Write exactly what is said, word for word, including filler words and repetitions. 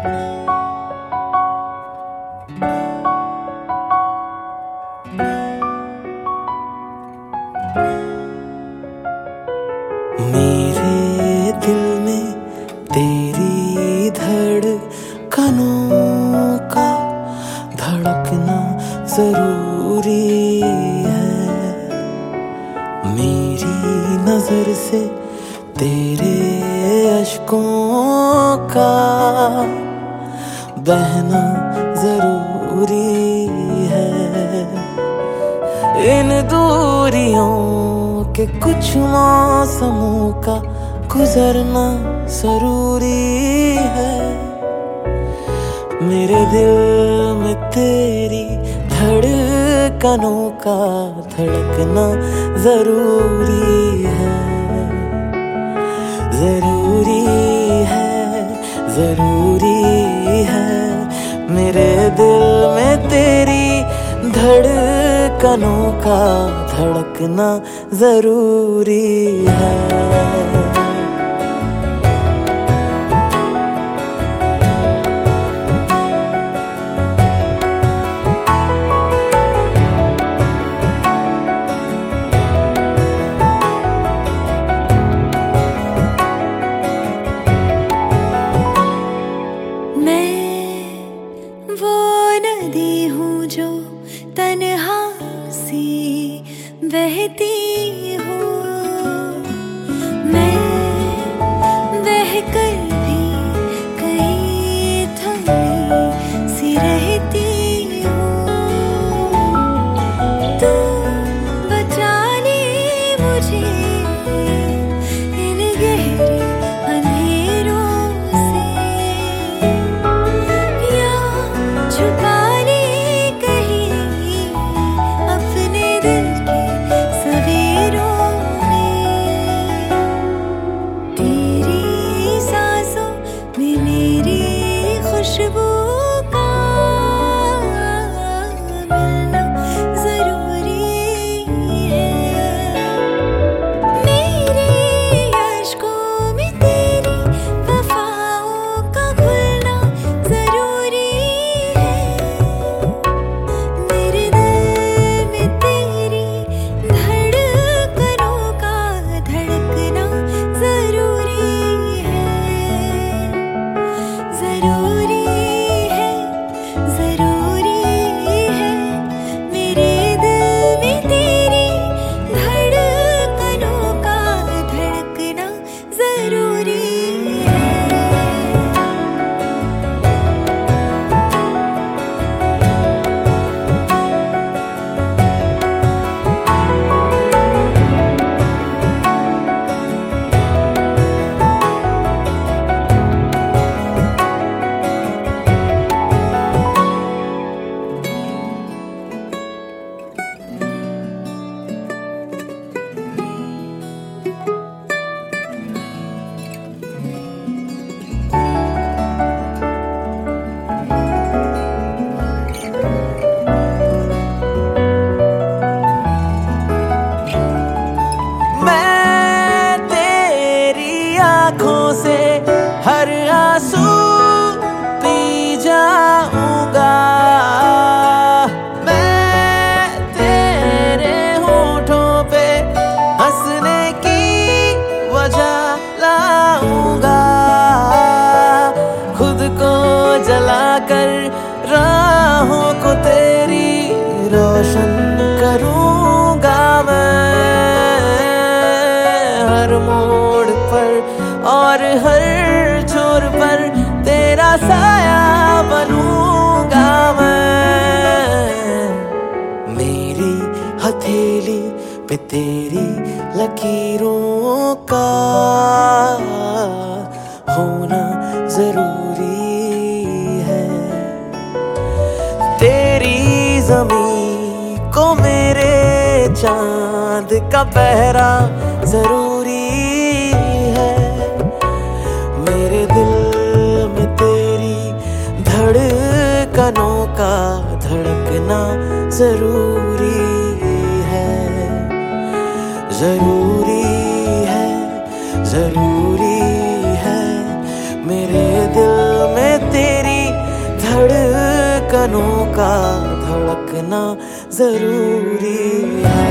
मेरे दिल में तेरी धड़कनों का धड़कना जरूरी है। मेरी नजर से तेरे अश्कों का बहना जरूरी है। इन दूरियों के कुछ मौसमों का गुजरना जरूरी है। मेरे दिल में तेरी धड़कनों का धड़कना जरूरी है, जरूरी है, जरूरी है। मेरे दिल में तेरी धड़कनों का धड़कना जरूरी है। तन्हा सी बहती हूँ मैं, बहकर भी कहीं थमी सी रहती हूँ। तू बचा ले मुझे इन गहरे अंधेरों से, या छुपा खुशबू का मिलना जरूरी है। मेरे अश्कों में तेरी वफाओं का घुलना जरूरी है। मेरे दिल में तेरी धड़कनों का धड़कना जरूरी है, जरूरी आँखों से हर आंसू पी जाऊंगा। मैं तेरे होठों पे हंसने की वजह लाऊंगा। खुद को जलाकर राहों को तेरी रोशन करूंगा। मैं हर मोड़ पर और हर छोर पर तेरा साया बनूंगा मैं। मेरी हथेली पे तेरी लकीरों का होना जरूरी है। तेरी ज़मीं को मेरे चांद का पहरा जरूरी है। मेरे दिल में तेरी धड़कनों का धड़कना जरूरी है, जरूरी है, जरूरी है। मेरे दिल में तेरी धड़कनों का धड़कना जरूरी है।